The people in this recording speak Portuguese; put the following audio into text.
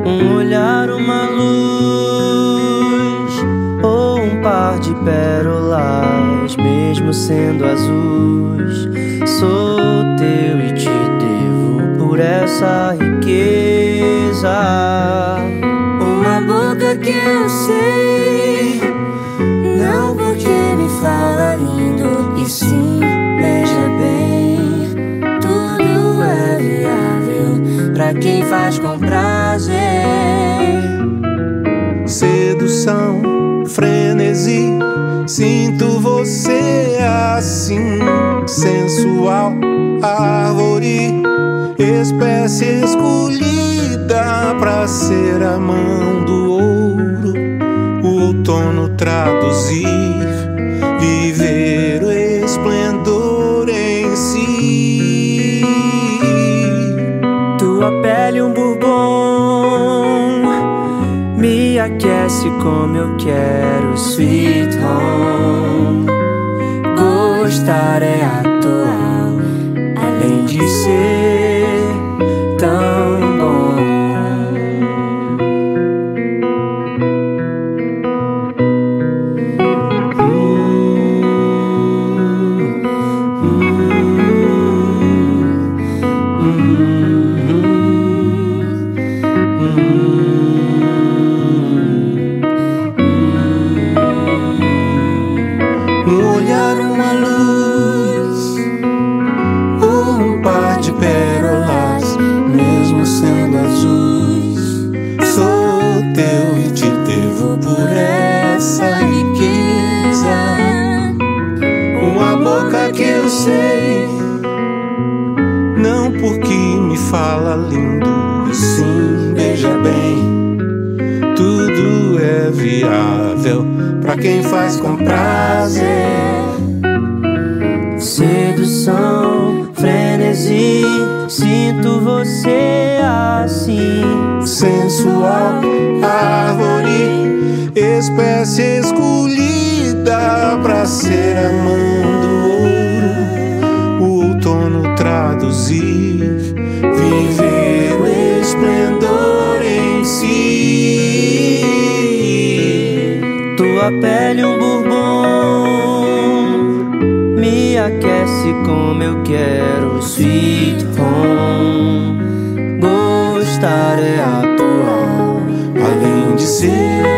Um olhar, uma luz, ou um par de pérolas, mesmo sendo azuis. Sou teu e te devo por essa riqueza. Uma boca que eu sei, não porque me fala lindo, e sim, veja bem, tudo é viável pra quem faz com prazer. Sedução, frenesi, sinto você assim, sensual, árvore, espécie escolhida pra ser a mão do ouro, o outono traduzir, viver o esplendor em si. Tua pele um bourbon me aquece como eu quero, sweet home. Gostar é atual, além de ser tão bom. Um olhar, uma luz, um par de pérolas, mesmo sendo azuis. Sou teu e te devo por essa riqueza. Uma boca que eu sei, não porque me fala lindo, e sim, veja bem, tudo é viável pra quem faz com prazer. Sedução, frenesi, sinto você assim, Sensual, árvore, espécie escolhida pra ser a mão do ouro, o outono traduzir, viver o esplendor em si. Tua pele um bourbon me aquece como eu quero, sweet home. Gostar é atual, Além de ser